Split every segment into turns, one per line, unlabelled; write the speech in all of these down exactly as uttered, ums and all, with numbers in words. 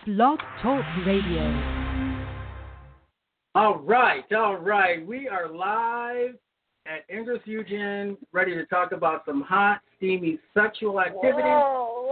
Blog Talk Radio.
All right, all right. We are live at Ingress Fusion, ready to talk about some hot, steamy sexual activity.
Whoa.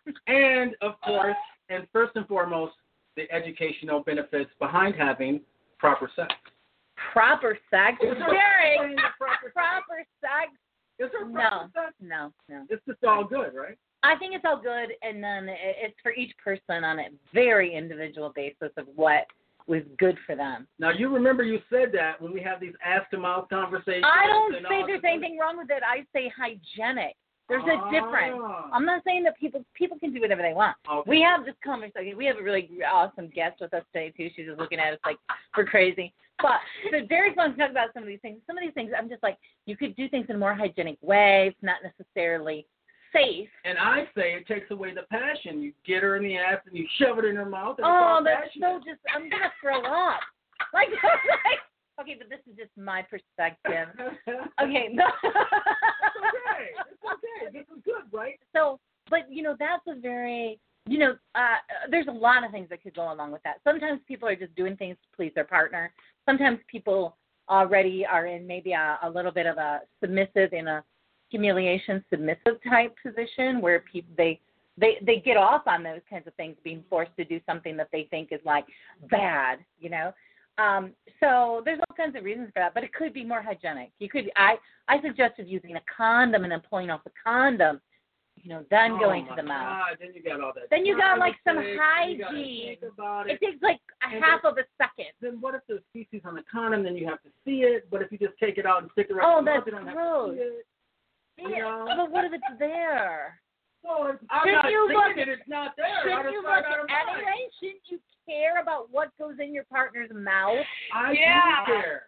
And, of course, and first and foremost, the educational benefits behind having proper sex.
Proper sex?
Is there
Derek,
proper,
proper sex?
Is there
No,
proper sex?
no, no.
It's just all good, right?
I think it's all good, and then it- it's for each person on a very individual basis of what was good for them.
Now, you remember you said that when we have these ask-to-mouth conversations.
I don't
and
say
all
there's
this-
anything wrong with it. I say hygienic. There's a
Ah.
difference. I'm not saying that people people can do whatever they want.
Okay.
We have this conversation. We have a really awesome guest with us today, too. She's just looking at us like we're crazy. But so Derek's going to talk about some of these things. Some of these things, I'm just like, you could do things in a more hygienic way. It's not necessarily safe.
And I say it takes away the passion. You get her in the ass and you shove it in her mouth. And
Oh,
it's all
that's so
passionate.
just, I'm going to throw up. Like, like, okay, but this is just my perspective. Okay. No.
It's okay. It's okay. This is good, right?
So, but, you know, that's a very, you know, uh, there's a lot of things that could go along with that. Sometimes people are just doing things to please their partner. Sometimes people already are in maybe a, a little bit of a submissive, in a humiliation submissive type position where people, they, they, they get off on those kinds of things, being forced to do something that they think is like bad, you know. Um, so there's all kinds of reasons for that, but it could be more hygienic. You could, I, I suggested using a condom and then pulling off the condom, you know, then
oh
going to
my
the mouth.
God, then you got all that.
Then you got like some
privacy, you gotta
hygiene.
think about
It
it.
takes like a
And
half
then-
of a second.
Then what if there's feces on the condom? Then you have to see it. But if you just take it out and stick it right
Oh,
in the mouth,
that's
you don't have
gross.
to see it. You
Yeah,
know?
but what if it's there?
So if I'm
Shouldn't
not
you
seeing
look-
it, it's not there. I
Shouldn't
just
you
found
look
out
at
about it.
anyway? Shouldn't you care about what goes in your partner's mouth?
I
Yeah.
do care.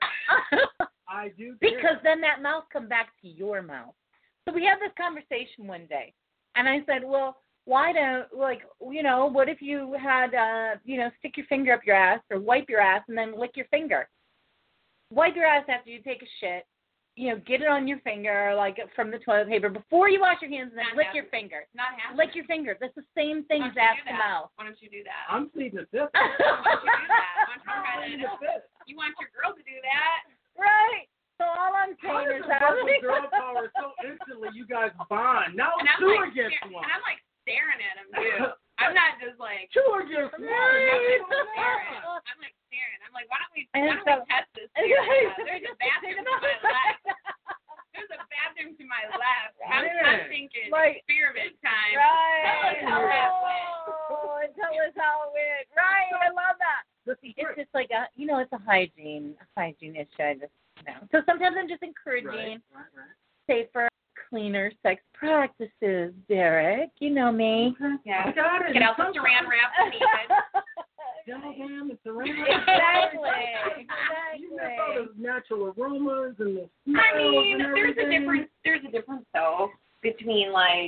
I do care.
Because then that mouth come back to your mouth. So we had this conversation one day, and I said, well, why don't, like, you know, what if you had, uh, you know, stick your finger up your ass or wipe your ass and then lick your finger? Wipe your ass after you take a shit. You know, get it on your finger, like from the toilet paper, before you wash your hands, and then
Not
lick
happening.
your finger.
Not happening.
Lick your finger. That's the same thing
Why
as
don't you
ass
do
to
that?
mouth.
Why don't you do that?
I'm pleading the fifth.
Why don't you do that? Why don't you
I'm
try
pleading
that?
the fifth.
You want your girl to do that?
Right. So all I'm
How
saying
does
is
it
that
work with girl power so instantly you guys bond? Now
And I'm
two
like,
against
stare-
one.
and I'm like staring at him too. I'm not just like
Two against one.
Right.
What's going
staring.
on?
I'm like staring. I'm like, why don't we?
And
Why don't
so-
we test this? Here? Uh, there's a bathroom to my left. There's a bathroom to my left. I'm, I'm thinking
Like-
experiment time.
Right.
Tell us how that went.
Oh, and tell us how it went. Right. I love that.
This is
It's
great.
just like a, you know, it's a hygiene, a hygiene issue. I just, you know. So sometimes I'm just encouraging
Right, right, right.
safer, cleaner sex practices, Derek. You know me.
Yeah.
I got it.
Get out the
Sometimes-
saran wrap if needed.
Demo jam, it's around.
Exactly.
You miss all
Exactly.
those natural aromas and the smells
I mean,
and
there's a
everything.
difference. There's a difference though between like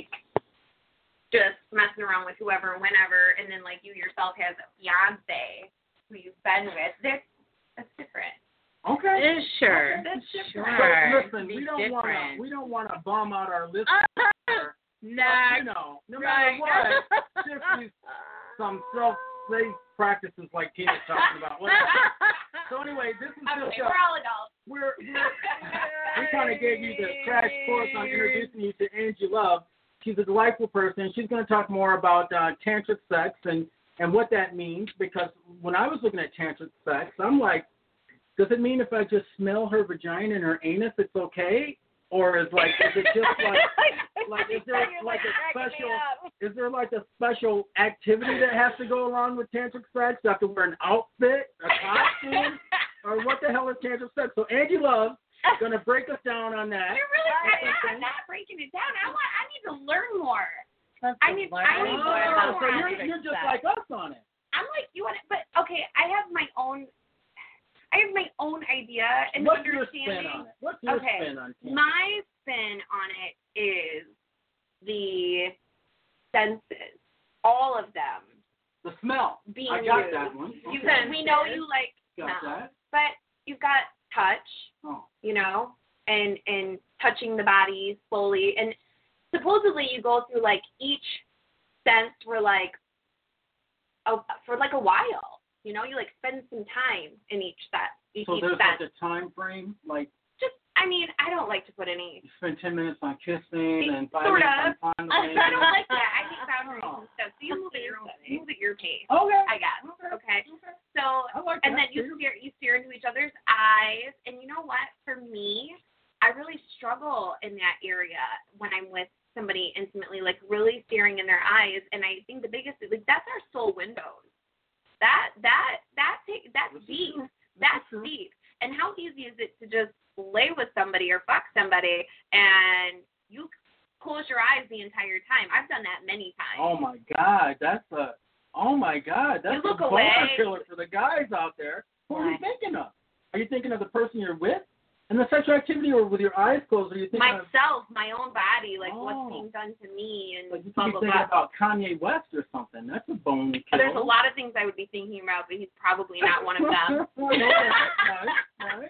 just messing around with whoever, whenever, and then like you yourself has a fiance who you've been with. That's that's different.
Okay.
Sure.
That's
Sure.
different.
So listen,
Be
we don't want to
different.
we don't want to bum out our listeners.
Uh,
You
Next.
know, no
Right.
matter what, just use some self-safe practices like Tina's talking about. Whatever. So anyway, this is
Okay,
just
we're
a,
all adults.
we're, we're we kind of gave you the crash course on introducing you to Angie Love. She's a delightful person. She's going to talk more about uh, tantric sex and, and what that means, because when I was looking at tantric sex, I'm like, does it mean if I just smell her vagina and her anus, it's okay? Or is like, is it just like, like is there like a special, is there like a special activity that has to go along with tantric sex? Do I have to wear an outfit, a costume, or what the hell is tantric sex? So Angie Love is going to break us down on that.
You're really
Okay.
I'm not, not breaking it down. I want. I need to learn more.
Let's
I need-
learn
I need
more
more.
about
Oh, so you're,
tantric
you're just
sex.
like us on it.
I'm like you want it, but okay. I have my own. I have my own idea and
What's your
understanding.
spin on it? What's your
Okay,
spin on tantric?
my spin on it is the senses, all of them
The smell.
being
I got
used.
that one.
You,
Okay.
we know you like
Got
smell,
that.
but you've got touch,
Oh.
you know, and and touching the body slowly, and supposedly you go through like each sense where like a, for like a while. You know, you like spend some time in each set. Each,
So
each
there's
set.
like a time frame, like
Just, I mean, I don't like to put any.
you spend ten minutes on kissing and five
Sort
minutes
of.
on
I
fondling.
don't like that. I hate boundaries
Oh.
and stuff. So you move at your own, you move at your pace.
Okay.
I guess. Okay. So,
I like
and
that
then you
too.
stare, you stare into each other's eyes, and you know what? For me, I really struggle in that area when I'm with somebody intimately, like really staring in their eyes. And I think the biggest, like, that's our soul windows. That that that take that's deep. That's deep. And how easy is it to just lay with somebody or fuck somebody and you close your eyes the entire time? I've done that many times.
Oh my God, that's a oh my God, that's
You look
a boner
away.
killer for the guys out there. Who are you
Right.
thinking of? Are you thinking of the person you're with in the sexual activity, or with your eyes closed? Are you thinking of
Myself, my own body, like
Oh.
what's being done to me, and
like you
blah
could be
blah
thinking
blah.
about Kanye West or something? That's a bone killer.
There's a lot of things I would be thinking about, but he's probably not one of them.
nice, nice,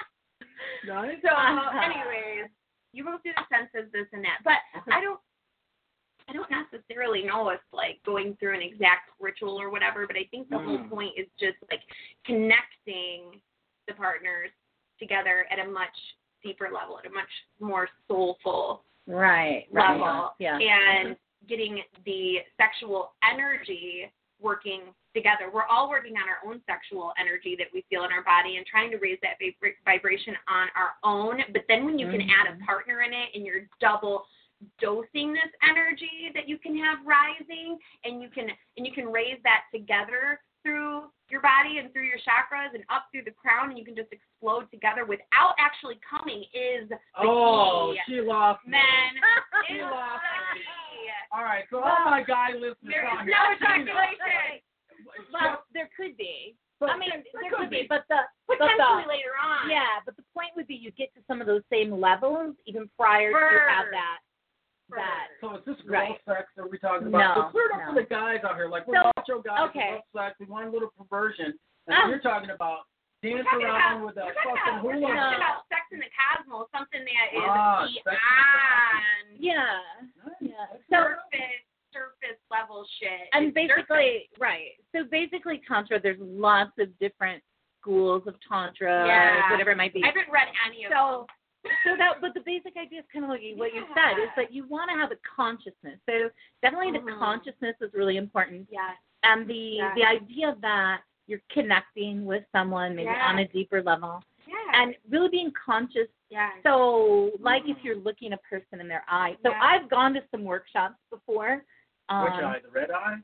nice.
So, anyways, you go through the senses, this and that, but
Okay.
I don't. I don't necessarily know if like going through an exact ritual or whatever, but I think the whole
Mm.
point is just like connecting the partners together at a much deeper level, at a much more soulful
Right. Right.
level,
Yeah.
and getting the sexual energy working together. We're all working on our own sexual energy that we feel in our body and trying to raise that vib- vibration on our own. But then when you can
Mhm.
add a partner in it and you're double dosing this energy that you can have rising, and you can and you can raise that together through your body and through your chakras and up through the crown, and you can just explode together without actually coming is the
Oh,
key.
she lost me.
Men,
She
is
lost
the
me.
key.
All right, so all my guy listeners
There
out
is
here.
no ejaculation.
Well, there could be.
But
I mean,
there
there
could
could be,
be.
but the but
Potentially
the
later on.
yeah, but the point would be you get to some of those same levels even prior to have
First.
that that.
So is this girl
Right.
sex that we're talking about?
No,
So clear it up
no.
for the guys out here. Like, we're
So,
macho guys,
okay.
we love sex, we want a little perversion. And
Ah.
you're talking about
We're
dance
talking
around
about,
with a
we're talking
fucking
about, we're
hula.
talking
No.
about sex in the cosmos, something that is
Ah, sex in the
beyond
Yeah.
Nice.
Yeah.
That's
So
surface, surface level shit.
and
It's
basically right. So basically tantra, there's lots of different schools of tantra,
Yeah.
whatever it might be.
surface. I haven't read any of
So, so that, but the basic idea is kind of like what you said is that you want to have a consciousness. So definitely the
Mhm.
consciousness is really important,
them. Yes.
and the
Yeah.
the idea that you're connecting with someone maybe
Yeah.
on a deeper level,
Yeah.
and really being conscious.
yeah.
So, like if
Mm.
you're looking a person in their eye. So
Yeah.
I've gone to some workshops before. Um,
Which eye? The red eye?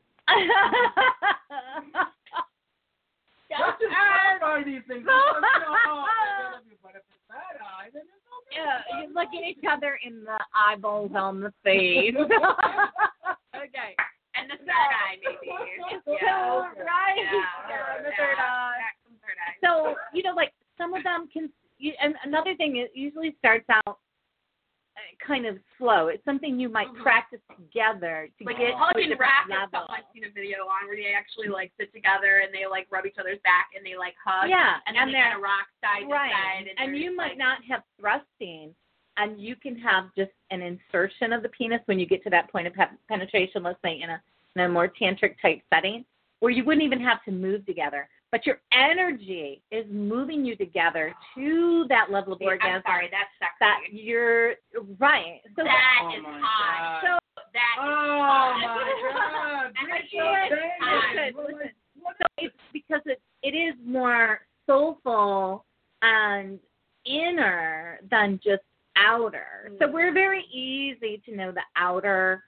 Yeah.
Let's just clarify these things.
No.
Because, you know, oh, but if it's that eye, then it's okay.
Yeah, you look at each other in the eyeballs on the face. Okay.
And the third eye, maybe.
So,
Yeah.
right.
Yeah.
Yeah, the
Yeah.
third eye.
Back from third eye.
So, you know, like some of them can, you, and another thing, it usually starts out uh, kind of slow. It's something you might
Mhm.
practice together to
Like
get
Hug
to a
and
different
Rack is
level.
something I've seen a video on where they actually like sit together and they like rub each other's back and they like hug.
Yeah,
And then
and
they
they're
kind of rock side
right.
to side. And,
And
they're
you
just,
might
like,
not have thrusting, and you can have just an insertion of the penis when you get to that point of pe- penetration, let's say in a, in a more tantric type setting, where you wouldn't even have to move together. But your energy is moving you together to that level of
I'm
orgasm.
sorry, that's sexy.
That you're right. So
That
Oh
is
my
hot.
God.
so
That is
Oh
hot.
my God!
And I
Bridget
feel like-
Daniels.
listen,
What-
listen.
what-
So it's because it it is more soulful and inner than just outer. So we're very easy to know the outer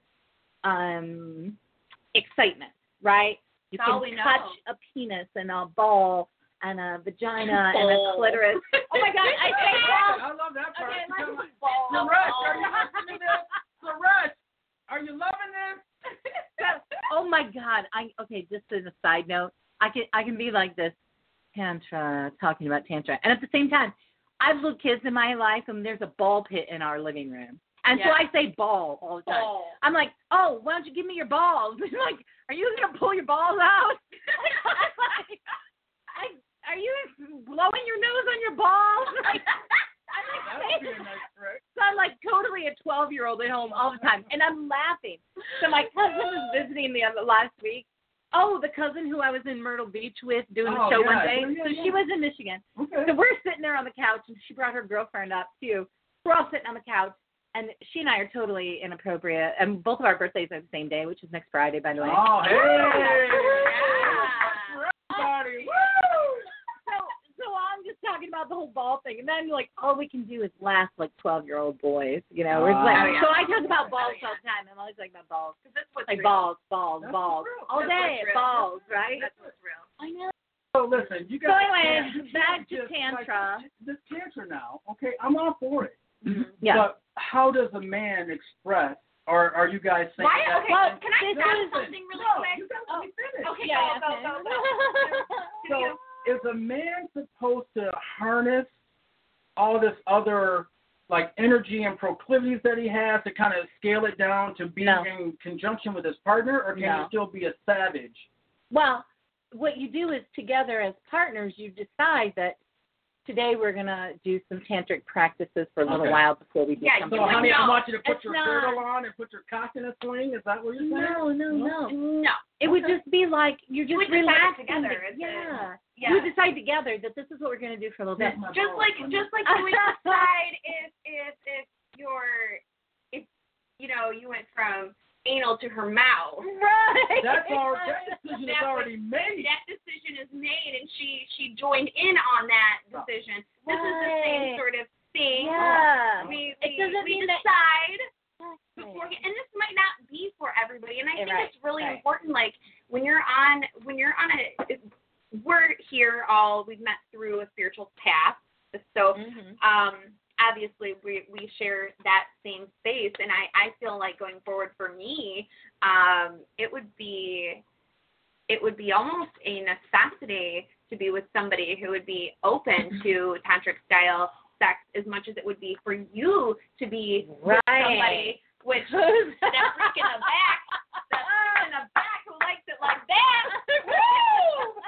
um excitement, right? You
That's all
can
we
touch
know.
a penis and a ball and a vagina and a
Ball.
clitoris. Oh my God, I say ball.
I love that part.
Okay,
Come
let's
on.
ball.
Suresh, are you listening to this? Suresh, are you loving this?
Oh my God! I okay. Just as a side note, I can I can be like this, tantra, talking about tantra, and at the same time, I have little kids in my life, and there's a ball pit in our living room, and so
Yeah.
I say ball all the time.
Ball.
I'm like, oh, why don't you give me your balls? They're like, are you gonna pull your balls out? I'm like, I, are you blowing your nose on your balls? Like, I'm
That
like,
would be a nice trick.
so I'm like totally a twelve-year-old at home all the time, and I'm laughing. So my cousin was visiting the other last week, Oh, the cousin who I was in Myrtle Beach with doing the
Oh,
show
yeah,
one day.
yeah, yeah,
so
yeah.
she was in Michigan.
Okay.
So we're sitting there on the couch, and she brought her girlfriend up too. We're all sitting on the couch, and she and I are totally inappropriate. And both of our birthdays are the same day, which is next Friday, by the way.
Oh, hey.
Yeah.
Everybody. Woo!
So, so I'm just talking about the whole ball thing, and then like all we can do is laugh like twelve-year-old boys, you know. We're just like,
Oh, yeah.
so I talk about balls
Oh, yeah.
all the time. I'm always talking about balls,
Because that's what's
like
real.
balls, balls,
That's
balls,
real.
all
That's
day,
what's real.
balls, right?
That's what's real.
I know.
So listen, you
So
got
anyway,
you can't
back to
just,
Tantra.
Like, this Tantra now, okay, I'm all for it.
Yeah.
But how does a man express, or are you guys saying
Why?
that?
Okay,
Well,
can I
this
stop
is-
something really
no,
quick?
you got to be finished.
Okay,
Yeah,
go, go, go, go.
So is a man supposed to harness all this other like energy and proclivities that he has to kind of scale it down to be
No.
in conjunction with his partner, or can
No.
he still be a savage?
Well, what you do is together as partners, you decide that today we're going to do some tantric practices for a little
Okay.
while before we do
Yeah,
something.
So,
Like,
honey, I
no,
want you to put
it's
your
not.
girdle on and put your cock in a swing. Is that what you're saying?
No, no, no.
No.
It would just be like you're
You
just
would decide it
relaxing.
together,
to-
it's a-
yeah.
Yeah.
You decide together that this is what we're going to do for a little bit.
Here's my
Just
balls,
like
honey.
just like you would decide if if if you're if you know you went from anal to her mouth.
Right.
That's already, that decision is
That
already made.
That decision is made, and she she joined in on that decision. This is the same
Right.
sort of thing.
Yeah.
We
It
we,
doesn't
we
mean that-
decide beforehand, and this might not be for everybody. And I think
Right,
it's really
right.
important. Like when you're on when you're on a we're here all we've met through a spiritual path, so.
Mhm.
um, obviously we we share that same space, and I, I feel like going forward for me, um, it would be it would be almost a necessity to be with somebody who would be open to tantric style sex as much as it would be for you to be with
Right.
somebody which that freak in the back that freak in the back who likes it like that. Woo!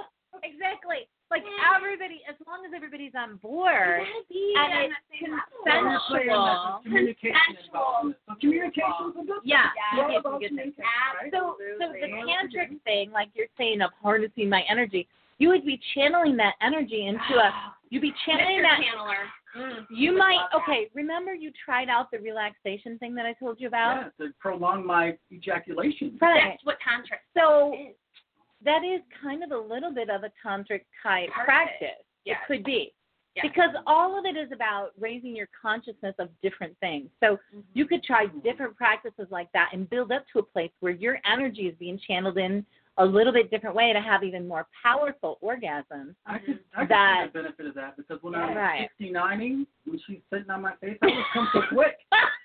Exactly. Like everybody, as long as everybody's on board,
Be
and
on
it's
the same
consensual.
Communication involved in this. So communication is a good thing.
Yeah,
It's all
communication's a
about
good thing.
communication, right?
So, so the
Absolutely.
tantric thing, like you're saying, of harnessing my energy, you would be channeling that energy into a. You'd be channeling
Mister
that.
Channeler. Mm.
You
would
might.
love that.
Okay, remember you tried out the relaxation thing that I told you about?
Yeah, to prolong my ejaculation.
Right.
That's what tantric
So
is.
that is kind of a little bit of a tantric type
Part of it.
practice.
Yes.
It could be.
Yes.
Because all of it is about raising your consciousness of different things. So you could try different practices like that and build up to a place where your energy is being channeled in a little bit different way to have even more powerful orgasms.
I could, I could
That-
see the benefit of that because when I'm
Right.
sixty-nining, when she's sitting on my face, I just come so quick.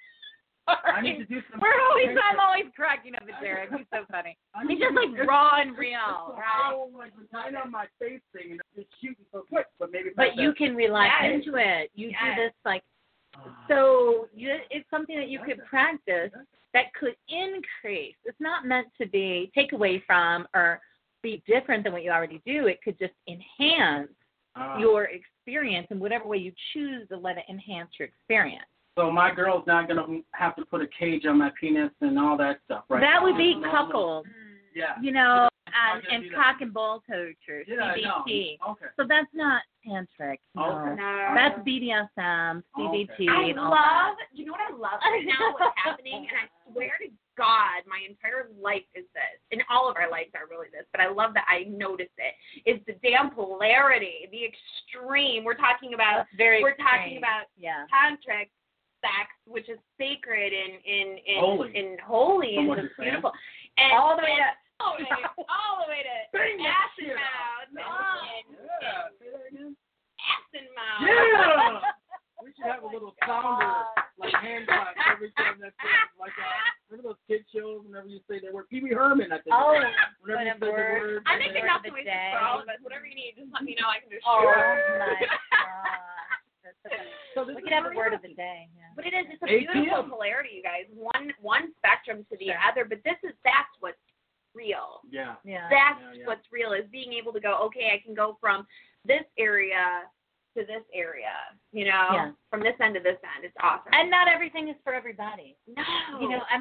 I need to do some.
We're always, I'm always cracking up at Derek. He's so funny.
I
He's
need
just
to-
like
it's-
raw and
it's
real,
the
right?
whole, like vagina on my face thing, and it's just shooting so quick. But maybe.
But you can relax
Yes.
into it. You
Yes.
do this like
can.
so. You, it's something that you could practice that could increase. It's not meant to be take away from or be different than what you already do. It could just enhance
Uh,
your experience in whatever way you choose to let it enhance your experience.
So my girl's not gonna have to put a cage on my penis and all that stuff, right?
That would be
Normal.
coupled,
Yeah.
you know,
I'll
and,
just
and
do that.
cock and ball torture,
Yeah,
C B T.
no. Okay.
So that's not tantric. No.
Okay.
No.
That's B D S M, C B T,
I
and all
love,
that.
you know what I love right now, what's happening, and I swear to God, my entire life is this, and all of our lives are really this, but I love that I notice it, is the damn polarity, the extreme. We're talking about,
That's very
we're talking
extreme.
about
Yeah.
tantric sex, which is sacred and in, in,
Holy.
in holy
From
and
what
just
you're saying.
beautiful. And,
All the way
and
to
all the way to, all the way to
Bang that
ass
shit
and
out.
mouth, and,
Yeah.
and
Say that again.
ass and mouth.
Yeah. We should have a little sounder, like hand clap every time that's it. Like uh, remember those kid shows whenever you say that word? Pee Wee Herman, I think.
Oh,
whenever you
what a
say the
word.
word.
I'm
and
making
then-
enough
the
noises
day.
for all of us. Whatever you need, just let me know. I can do
Oh,
sure.
my gosh. That's so funny.
So this
We
is
could have a
very
word of
healthy.
the day. Yeah.
But it is, it's a
A T M.
beautiful polarity, you guys. One one spectrum to the
Sure.
other, but this is that's what's real.
Yeah.
Yeah.
That's
Yeah, yeah.
what's real is being able to go, okay, I can go from this area to this area, you know,
Yeah.
from this end to this end. It's awesome.
And not everything is for everybody.
no,
You know, and that's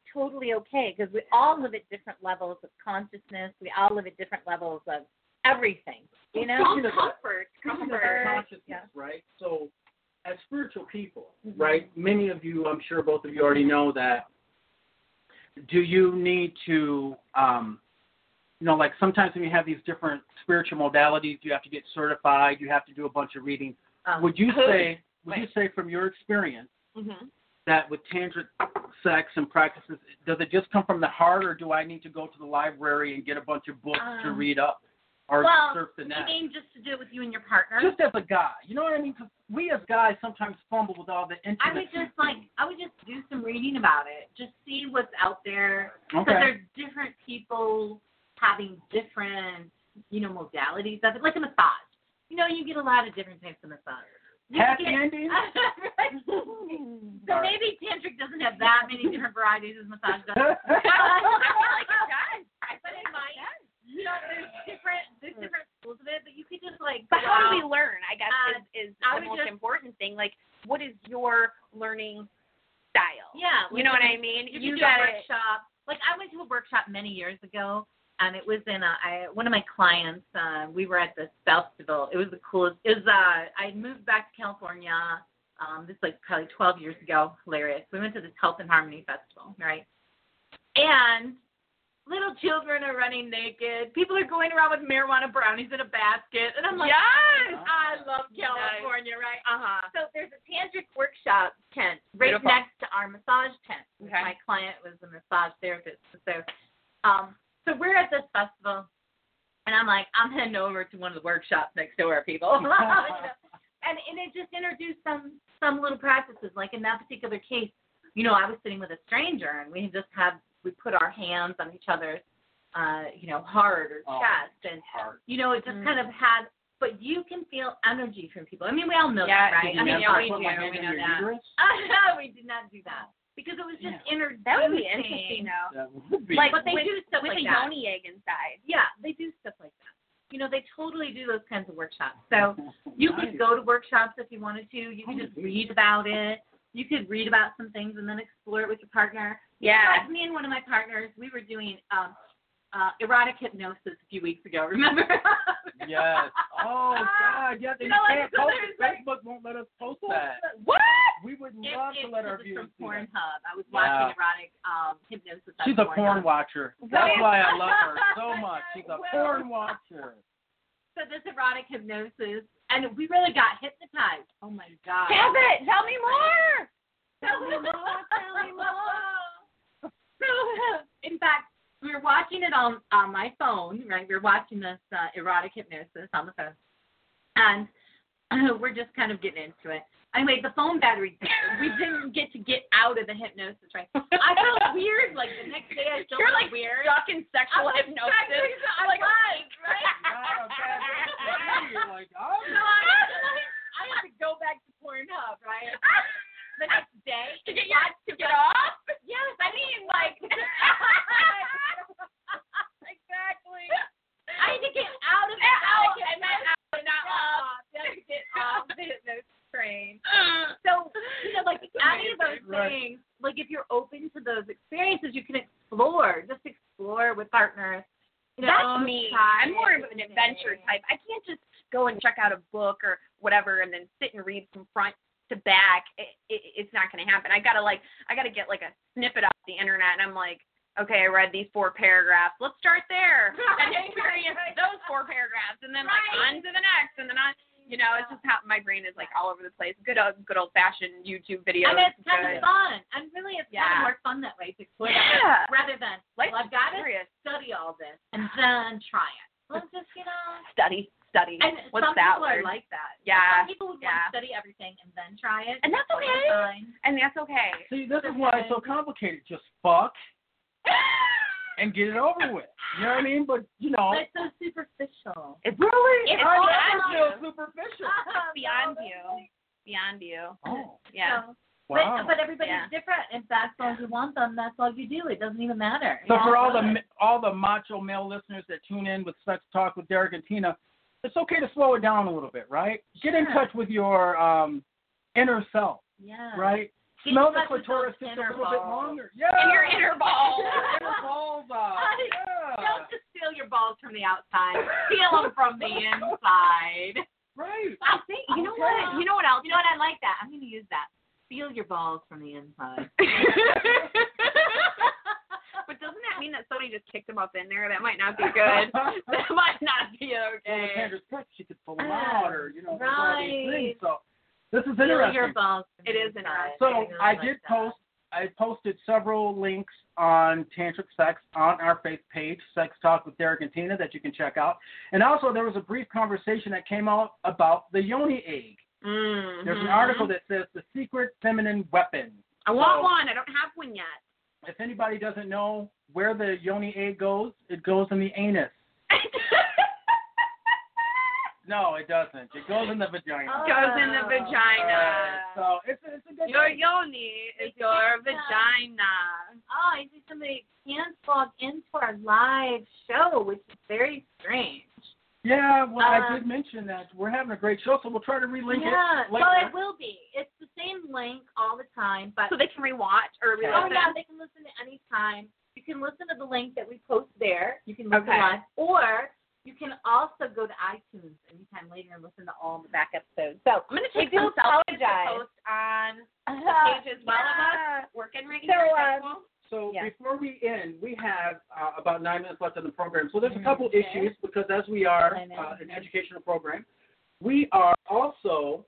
totally okay because we all live at different levels of consciousness. We all live at different levels of everything. You know,
Speaking of that-
comfort,
speaking of
comfort.
consciousness,
Yeah.
right? So, as spiritual people,
Mhm.
right? Many of you, I'm sure both of you already know that. Do you need to, um, you know, like sometimes when you have these different spiritual modalities, you have to get certified. You have to do a bunch of reading.
um,
Would you say, would
Wait.
you say from your experience
Mm-hmm.
that with tantric sex and practices, does it just come from the heart, or do I need to go to the library and get a bunch of books to
Um,
read up, or
well,
surf the
you
net?
mean just to do it with you and your partner?
Just as a guy, you know what I mean? 'Cause we as guys sometimes fumble with all the intimacy.
I would just like I would just do some reading about it. Just see what's out there. Because
Okay.
there's different people having different, you know, modalities of it, like a massage. You know, you get a lot of different types of massage. You
Happy
get-
ending?
So maybe tantric doesn't have that many different varieties as massage does.
like it does.
But it might. You know, there's different there's different schools of it, but you could just like.
But
go
how do we
out.
learn? I guess
Uh,
is, is
I
the
would
most
just-
important thing. Like, what is your learning style?
Yeah,
You know what I mean?
You,
You
could do
got
a
it.
workshop. Like I went to a workshop many years ago, and it was in a, I, one of my clients. Uh, we were at the festival. It was the coolest. It was. Uh, I moved back to California. Um, this is like probably twelve years ago. Hilarious. We went to this Health and Harmony Festival, right? And little children are running naked. People are going around with marijuana brownies in a basket, and I'm like,
Yes.
I love California, right?
Uh huh.
So there's a tantric workshop tent right
Beautiful.
next to our massage tent.
Okay.
My client was a massage therapist. So um so we're at this festival and I'm like, I'm heading over to one of the workshops next door, people. You know? and and it just introduced some some little practices. Like in that particular case, you know, I was sitting with a stranger and we just had we put our hands on each other's uh, you know, heart or
Oh,
chest and
heart.
you know, it just
Mm.
kind of had but you can feel energy from people. I mean, we all know
Yeah,
that, right?
Did you
I mean,
never
we
put
do,
my hand
we
in
know
your
that.
uterus?
no, we did not do that because it was just
Yeah.
introducing.
That would be interesting, though.
That would be.
Like,
But they
with,
do stuff
with
like
a
that.
yoni egg inside.
Yeah, they do stuff like that. You know, they totally do those kinds of workshops. So you
Nice.
could go to workshops if you wanted to. You could
Oh,
just
geez.
read about it. You could read about some things and then explore it with your partner.
Yeah.
Like me and one of my partners, we were doing um, uh, erotic hypnosis a few weeks ago. Remember?
Yes. Oh God. Yes.
You
And
know,
you
like,
can't
so
post
there's,
it.
like-
Facebook won't let us post that.
What?
We would
It,
love
it,
to let our
it's
viewers
from
see that.
Pornhub. I was
Yeah.
watching erotic um, hypnosis. on
She's a porn
Pornhub.
watcher. That's
Well-
why I love her so much. She's a
Well-
porn watcher.
So this erotic hypnosis, and we really got hypnotized. Oh my God.
Stop it. Tell me more.
Tell me more. Tell me more. In fact, we were watching it on on my phone, right? We were watching this uh, erotic hypnosis on the phone, and uh, we're just kind of getting into it. Anyway, the phone battery, we didn't get to get out of the hypnosis, right? I felt weird. Like the next day, I still
You're
felt
like
weird.
stuck in sexual
I'm like,
hypnosis.
I
like,
was, right?
Not a bad thing. You're like, oh.
So I had, to, like, I had to go back to Pornhub, right? The next day.
to get your, to get off?
Yes, I mean, like.
Exactly.
I had to get out of the
Out,
hypnosis,
and then out, not off.
I had to get off the hypnosis train. So, you know, like any of those
Right.
things, like if you're open to those experiences, you can explore. Just explore with partners. You know,
That's me.
try
I'm more of an
different
adventure
things.
type. I can't just go and check out a book or whatever and then sit and read from front to back. It, it, it's not going to happen. I gotta like, I gotta get like a snippet off the internet, and I'm like, okay, I read these four paragraphs. Let's start there and experience those four paragraphs, and then like
Right.
on to the next, and then on. You know, it's just how my brain is like all over the place. Good, old, good old fashioned YouTube videos.
And it's kind
good.
of fun. And really, it's kind
Yeah.
of more fun that way to explore
Yeah.
that rather than,
Life
well,
is
I've got to
serious.
study all this and then try it. Let's just, you know.
Study, study.
And
What's
some
that
people are
word?
like that.
Yeah,
Some people would
yeah.
want to study everything and then try it.
And that's
Which is
okay.
fine.
And that's okay.
See, this is why it's so complicated. Just fuck and get it over with. You know what I mean? But you know,
But it's so superficial.
It's
really,
It's
I
beyond
never feel
you.
superficial.
It's beyond you. Beyond you.
Oh,
Yeah.
So,
wow.
But, but everybody's
Yeah.
different. If that's all you want, then that's all you do. It doesn't even matter.
So
Yeah.
for all the all the macho male listeners that tune in with Sex Talk with Derek and Tina, it's okay to slow it down a little bit, right? Get in
Sure.
touch with your um, inner self,
Yeah.
right? smell the
touches
clitoris
those
just a
inner
little bit
balls.
longer. Yeah.
And your inner balls.
Inner balls out. Yeah.
Don't just feel your balls from the outside. Feel them from the inside.
Right.
I think, you know what? You know what else? You know what? I like that. I'm going to use that. Feel your balls from the inside.
But doesn't that mean that somebody just kicked them up in there? That might not be good. That might not be
Well, with
okay.
Sandra's sex, she could pull them out, or you know, there's all these
Right.
things. So this is
Feel
interesting.
your balls from
It
the
is
inside.
So
really
I
like
did
that.
post. I posted several links on tantric sex on our faith page, Sex Talk with Derek and Tina, that you can check out. And also, there was a brief conversation that came out about the yoni egg.
Mm-hmm.
There's an article that says the secret feminine weapon.
I want
So,
one. I don't have one yet.
If anybody doesn't know where the yoni egg goes, it goes in the anus. No, it doesn't. It goes in the vagina.
Oh.
Goes in the vagina.
Uh, so it's, it's a good
Your
thing.
yoni is your vagina.
Oh, I see somebody can't log into our live show, which is very strange.
Yeah, well, I
Uh,
did mention that we're having a great show, so we'll try to relink
yeah,
it later.
well, it will be. It's the same link all the time, but
So they can rewatch or
Okay.
oh
re-listen.
yeah, they can listen to any time. You can listen to the link that we post there. You can listen
Okay.
live, or you can also go to iTunes anytime later and listen to all the back episodes. So
I'm going to
We
take
do
some selfies to
apologize.
post on the
uh,
page as well
yeah.
of us working right
So,
here. Is that
um,
cool?
So
Yeah.
before we end, we have uh, about nine minutes left in the program. So there's a
Mhm.
couple
Okay.
issues because as we are
I know.
uh, an educational program, we are also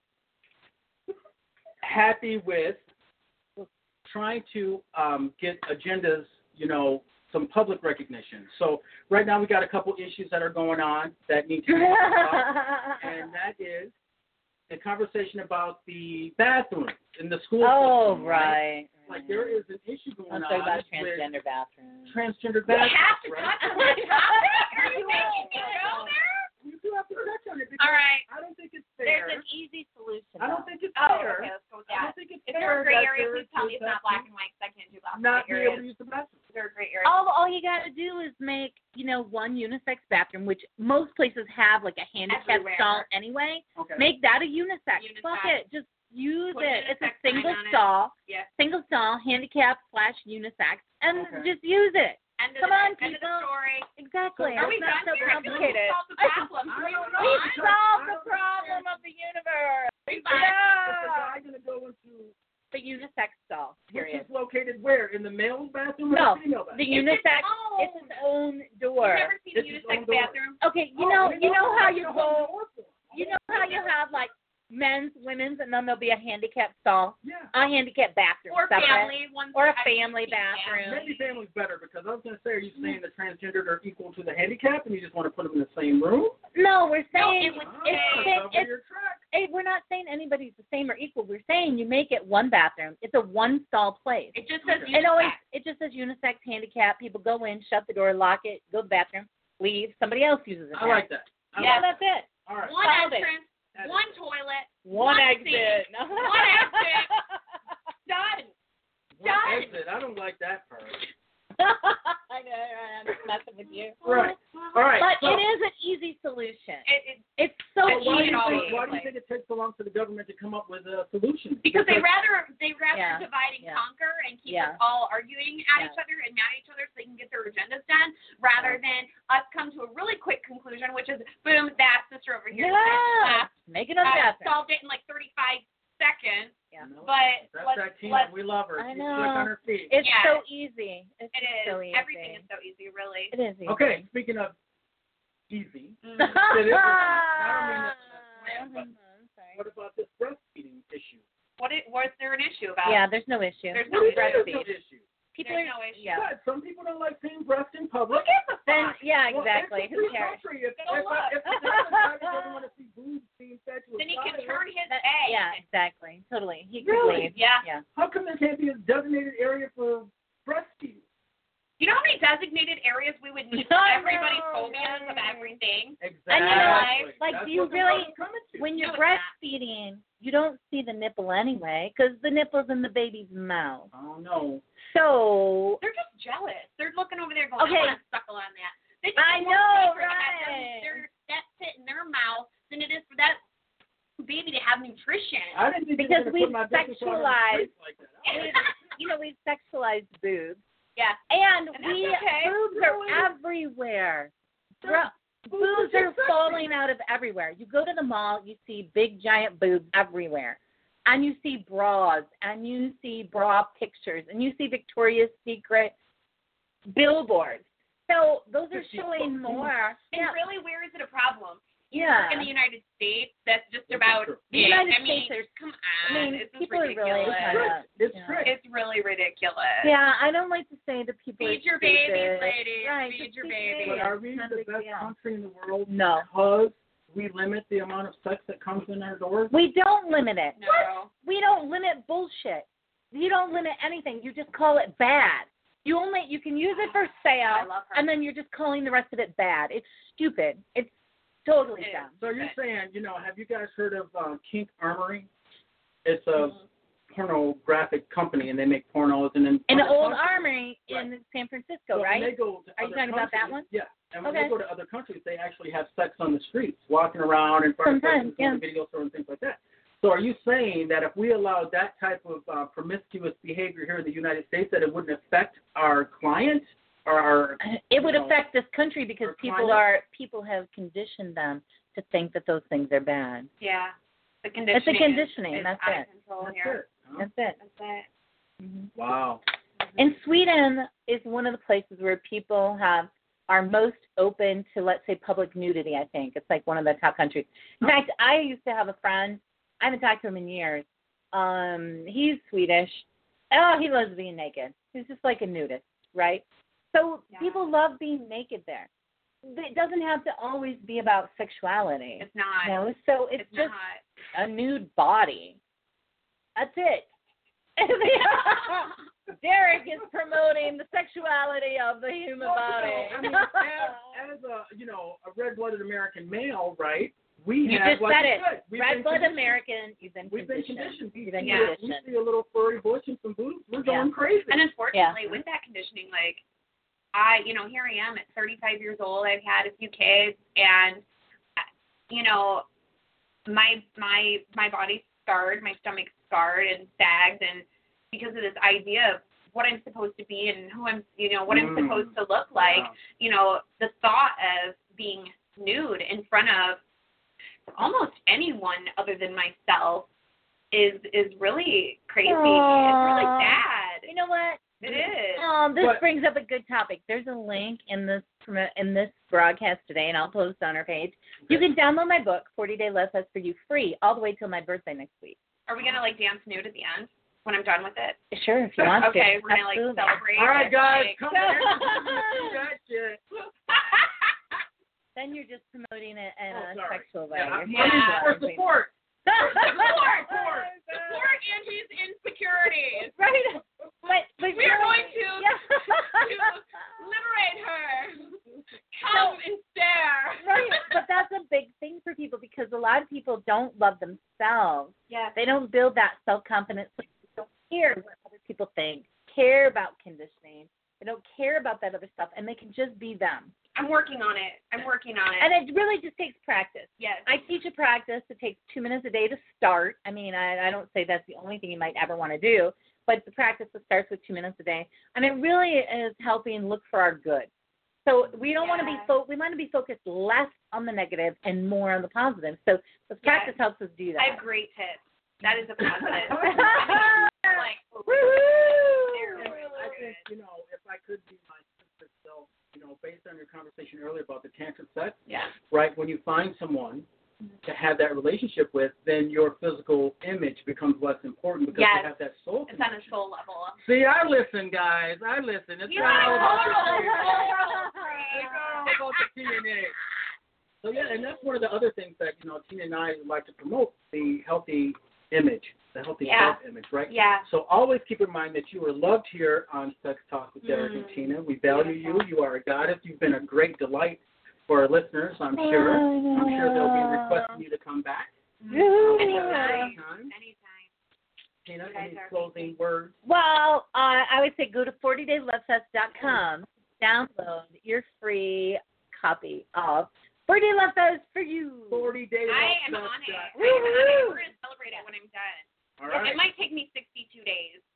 happy with trying to um, get agendas, you know, some public recognition. So right now we got a couple issues that are going on that need to be talked about, and that is the conversation about the bathrooms in the school
Oh,
system,
right.
Like there is an issue going
Let's
on
talk about
with
transgender bathrooms.
transgender
We
bathrooms,
have to
right?
touch on that topic? Are you making me go there?
You do have to touch on it because
All right.
I don't think it's
There's
fair.
an easy solution.
I don't
though.
think it's
Oh,
fair.
okay, let's go with
I
that.
don't think it's
If
fair
there are gray
that
areas,
there
please tell me
is
it's not
that
black and white because I can't do black and
not
white
be able to
areas.
use the bathroom.
There are gray areas.
All, all you got to do is make, you know, one unisex bathroom, which most places have like a handicap
Everywhere.
stall anyway.
Okay.
Make that a unisex.
Unisex.
Fuck it. Just use
Put a
it. It's a
unisex sign
single
on it.
stall,
Yeah.
single stall, handicap slash unisex, and
Okay.
just use it.
End of
Come
the,
on,
end of
people.
the story.
Exactly.
Are we
It's not
done
so
here? I feel like we
complicated.
solved the problem.
I
Are we
don't know.
We
done?
solved
I
the
don't
problem of the universe.
We
Is
fine.
the
Yeah.
guy going to go into
The unisex stall.
which
Period.
is located where? In the male bathroom or
No,
the female
The
bathroom?
unisex.
own.
It's its own door.
You've never seen a
It's its
unisex
own door.
bathroom?
Okay, you
Oh,
know,
we
you know how
that's
you
the whole
go,
door for it.
you know how you have like men's, women's, and then there'll be a handicap stall,
Yeah.
a handicap bathroom,
Or
separate,
family. One
or a
I've
family
seen family.
bathroom.
Maybe family's better because I was going to say, are you saying the transgendered are equal to the handicapped and you just want to put them in the same room?
No, we're
No,
saying
it was
Ah,
it's,
big.
cover
it's,
your track.
it's, we're not saying anybody's the same or equal. We're saying you make it one bathroom. It's a one stall place.
It just says
Okay.
unisex.
It always it just says unisex handicap. People go in, shut the door, lock it, go to the bathroom, leave. Somebody else uses it.
I like that. I
Yeah,
like
that's it.
All right.
One
Solved it.
entrance,
That is-
one toilet,
One,
One
exit.
sink, one exit. done.
One
Done.
exit. I don't like that part.
I know, right? I'm just messing with you.
Right. All right.
But
so,
it is an easy solution.
It, it,
It's so
But
why, do
easy.
you
always
think, why do you think it takes so long for the government to come up with a solution?
because they rather they rather
Yeah.
divide and
Yeah.
conquer and keep
Yeah.
us all arguing at
Yeah.
each other and mad at each other so they can get their agendas done, rather than us come to a really quick conclusion, which is boom, that sister over here
Yeah. Make it a
uh,
bathroom.
solved it in like thirty-five seconds.
Yeah.
No,
But
that's
let's,
that team.
let's
We love her.
I
She's
know.
quick on her feet.
It's
Yeah.
so easy. It's
it is
so easy.
everything is so easy, really.
It is easy.
Okay. Speaking of easy,
Mm.
It is. I don't mean that-
I'm sorry.
what about this breastfeeding issue?
What it, was there an issue about?
Yeah, there's no issue.
There's
What
no
do you mean there's no
breastfeed.
issue?
People
There's
are,
no issue.
yeah.
God, some people don't like seeing breast in public.
Who gives a
Then,
fuck?
yeah,
Well,
exactly.
it's a
Who
free
cares?
country. If,
Go
if,
look.
if, if the Democrat doesn't want to see boobs being fed to a
Then he can
child,
turn his
That-
egg.
yeah, exactly. Totally. He could
Really?
leave.
Yeah.
Yeah.
how come there can't be a designated area for breastfeeding?
You know how many designated areas we would need for
I
everybody's
know,
phobias of
right.
everything?
Exactly.
And you know, like,
That's
do you
what the
really-
world's coming to.
When you're
No, it's not.
breastfeeding, you don't see the nipple anyway, because the nipple's in the baby's mouth.
Oh no.
So,
They're just jealous. They're looking over there going,
Okay.
I want to suckle on that. They think
I
it's more
know,
safer to have
right.
Their, their that fit in their mouth than it is for that baby to have nutrition.
I didn't think
Because
you were gonna
we
put my business out on the
sexualize-
street like that. I
we've, you know, we've sexualized boobs.
Yeah.
And,
And
we,
that's okay.
boobs are everywhere. Bro, boobs are falling out of everywhere. You go to the mall, you see big, giant boobs everywhere. And you see bras, and you see bra pictures, and you see Victoria's Secret billboards. So those are showing more.
And really, where is it a problem? You
Yeah.
work in the United States, that's just about
The
it.
United
I mean,
States,
come
I
on.
mean,
This is
people are really
ridiculous.
kind of,
It's
yeah.
great.
It's really ridiculous.
Yeah, I don't like to say that people
Feed
are
your babies,
stupid.
ladies.
Right,
Feed
just
your
feed
babies.
But are we
It's not a
the
big
best
deal.
country in the world
No.
because we limit the amount of sex that comes in our doors?
We don't limit it.
No.
What? We don't limit bullshit. You don't limit anything. You just call it bad. You only you can use it for
I
sale,
love her.
and then you're just calling the rest of it bad. It's stupid. It's totally
It is.
dumb.
So you're saying, you know, have you guys heard of uh, Kink Armory? It's a
Mm-hmm.
pornographic company, and they make pornos. And then
In the
other
old
countries-
armory in
Right.
San Francisco,
So when
right?
they go to
Are you
other
talking about that
countries-
one?
Yeah. And when
Okay.
they go to other countries, they actually have sex on the streets, walking around in front
Sometimes,
of persons, video stores and things like that. So are you saying that if we allowed that type of uh, promiscuous behavior here in the United States, that it wouldn't affect our client or our
It would
you know,
affect this country because
our
people
climate?
are people have conditioned them to think that those things are bad.
Yeah. The conditioning.
It's the conditioning.
Is, is
That's
out
it.
of control
That's
here.
it? Huh?
That's it.
That's it.
Mm-hmm.
Wow.
And Sweden is one of the places where people have are most open to, let's say, public nudity, I think. It's like one of the top countries. In fact, I used to have a friend, I haven't talked to him in years. Um, he's Swedish. Oh, he loves being naked. He's just like a nudist, right? So
Yeah.
people love being naked there. It doesn't have to always be about sexuality.
It's not.
You know? So it's,
it's
just
not.
a nude body. That's it. Derek is promoting the sexuality of the human
Well,
body.
I mean, as, as a you know a red-blooded American male, right? We
You
have
just
like
said
you
it.
said, we've
Red
been
blood
conditioned.
American, you've been
We've been
conditioned.
conditioned. We,
You've been
see, a, we
conditioned.
see a little furry bush and some boobs. We're going
Yeah.
crazy.
And unfortunately, with that conditioning, like, I, you know, here I am at thirty-five years old. I've had a few kids, and, you know, my my my body's scarred, my stomach's scarred and sagged, and because of this idea of what I'm supposed to be and who I'm, you know, what I'm
Mm.
supposed to look like,
Wow.
you know, the thought of being nude in front of almost anyone other than myself is is really crazy. It's really
Aw.
sad.
You know what?
It is.
Um, this
But-
brings up a good topic. There's a link in this promo- in this broadcast today, and I'll post on our page. You can download my book, forty Day Love Fest, for you free all the way till my birthday next week.
Are we gonna like dance nude at the end when I'm done with it?
Sure, if you want
Okay,
to.
we're gonna like
Absolutely.
celebrate.
All right,
it,
guys,
like-
come here. Do that shit.
Then you're just promoting it in
Oh,
a
sorry.
sexual way.
Yeah,
You're
I mean,
Yeah.
for support.
Support, support, support Angie's insecurities.
Right. But, but
We are
really-
going to
yeah.
to liberate her. Come and stare.
Right, but that's a big thing for people because a lot of people don't love themselves.
Yeah.
They don't build that self-confidence. They don't care what other people think, care about conditioning. They don't care about that other stuff, and they can just be them.
I'm working on it. I'm working on it.
And it really just takes practice.
yes.
I teach a practice. It takes two minutes a day to start. I mean, I, I don't say that's the only thing you might ever want to do, but the practice that starts with two minutes a day. And it really is helping look for our good. So we don't want to be
Yeah.
fo- we want to be focused less on the negative and more on the positive. So this practice helps us do that.
I have great tips. That is a positive. like,
Woo-hoo!
I think, you know, if I could be my sister self, you know, based on your conversation earlier about the tantric sex,
yeah.
right, when you find someone to have that relationship with, then your physical image becomes less important because
Yes.
you have that soul
It's on
connection.
a soul level.
See, I listen, guys. I listen. It's
You're
not all about
total,
the
total
It's not all about the T N A. So, yeah, and that's one of the other things that, you know, Tina and I like to promote, the healthy image, the healthy
Yeah.
self-image, right?
Yeah.
So always keep in mind that you are loved here on Sex Talk with Derek and
Mm.
Tina. We value you. You are a goddess. You've been a great delight for our listeners, I'm sure. I'm sure they'll be requesting you to come back.
Woo-hoo.
Anytime.
Anytime.
Anytime.
Tina,
You guys
any
are
closing words?
Well, uh, I would say go to forty day love fest dot com, download your free copy of forty Day Love Fest for you.
forty days.
I am on it. I am on it. We're going to celebrate it when I'm done.
All
It-
right.
It might take me sixty-two days.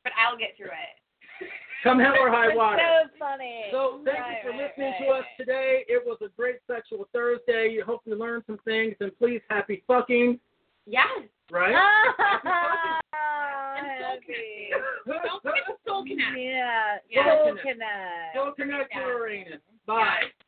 but I'll get through it.
Come hell or high
It's
water.
so funny.
So thank
Right,
you for
right,
listening
right,
to us
right.
today. It was a great Sexual Thursday. You hope you learned some things, and please, happy fucking,
Yes.
right?
Ah,
And soul
happy.
connect. Don't forget to soul connect.
Yeah,
Yeah.
soul
Connect.
connect.
Go connect
Yeah.
to Uranus. Bye.
Yes.